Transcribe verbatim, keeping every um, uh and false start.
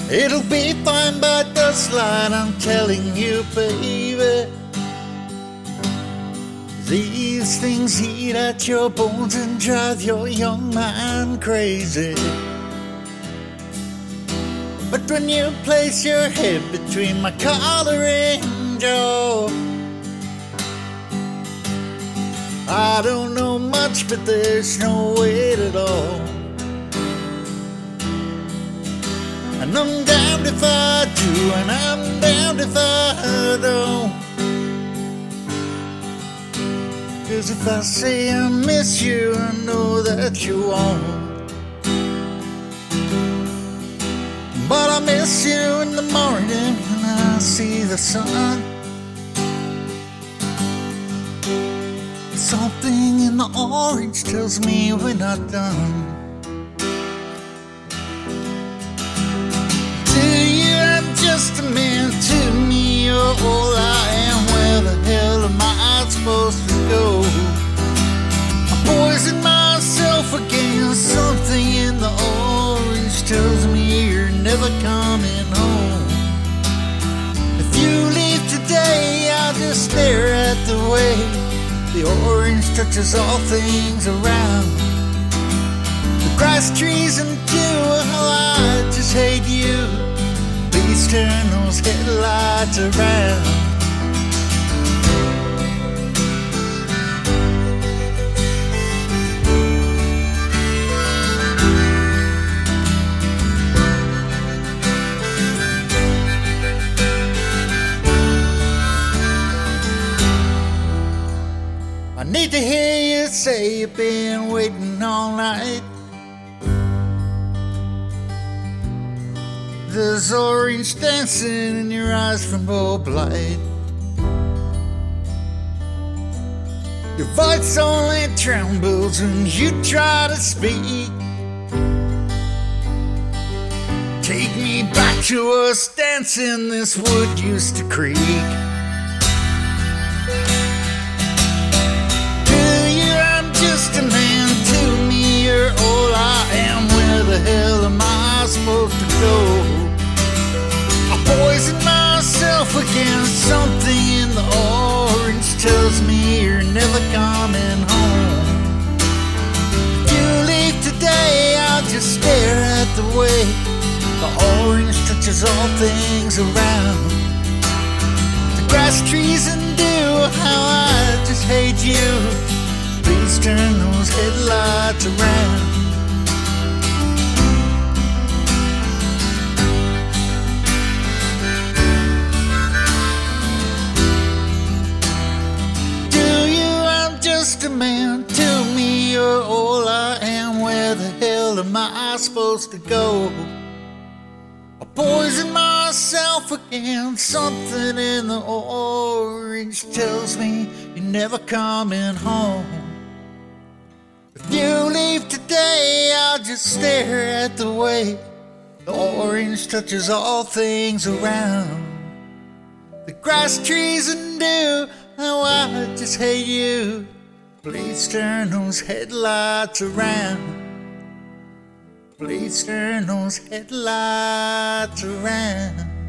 It'll be fine by dustlight, I'm telling you, baby. These things eat at your bones and drive your young mind crazy. But when you place your head between my collar and jaw, I don't know much, but there's no weight at all. And I'm damned if I do, and I'm damned if I don't. 'Cause if I say I miss you, I know that you won't. But I miss you in the morning when I see the sun. Something in the orange tells me we're not done. To you, I'm just a man. To me, you're all I am. Where the hell am I supposed to go? I poison myself again. Something in the orange tells me you're never coming home. If you leave today, I'll just stare at the way the orange touches all things around. The grass, trees, and dew, how I just hate you. Please turn those headlights around. I need to hear you say you've been waiting all night. There's orange dancing in your eyes from bulb light. Your voice only trembles when you try to speak. Take me back to us dancing, this wood used to creak. Just a man, to me you're all I am. Where the hell am I supposed to go? I poison myself again. Something in the orange tells me you're never coming home. If you leave today, I'll just stare at the way the orange touches all things around. The grass, trees, and dew, how I just hate you. Please turn those headlights around. To you, I'm just a man. To me, you're all I am. Where the hell am I supposed to go? I poison myself again. Something in the orange tells me you're never coming home. If you leave today, I'll just stare at the way the orange touches all things around. The grass, trees, and dew, how I just hate you. Please turn those headlights around. Please turn those headlights around.